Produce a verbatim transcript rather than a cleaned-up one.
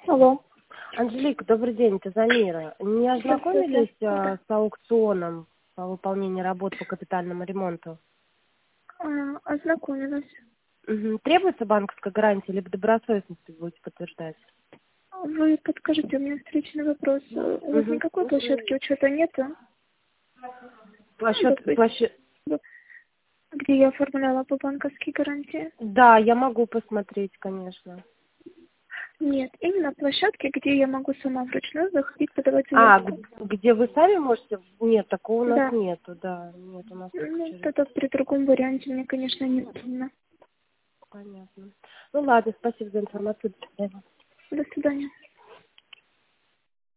Алло. Анжелика, добрый день, это Замира. Не ознакомились Здравствуйте. а, с аукционом по выполнению работ по капитальному ремонту? А, ознакомилась. Мгм. Требуется банковская гарантия, либо добросовестность будете подтверждать? Вы подскажите, у меня встречный вопрос. У вас Мгм. никакой площадки учета нету? Ну, Площадь, допустим, площадь... где я оформляла по банковской гарантии? Да, я могу посмотреть, конечно. Нет, именно площадки, где я могу сама вручную заходить, подавать А, заявку. г- где вы сами можете? Нет, такого у нас Да. нету, да. Нет, у нас только Ну, через... тогда при другом варианте мне, конечно, не трудно. Понятно. Ну ладно, спасибо за информацию. До свидания. До свидания.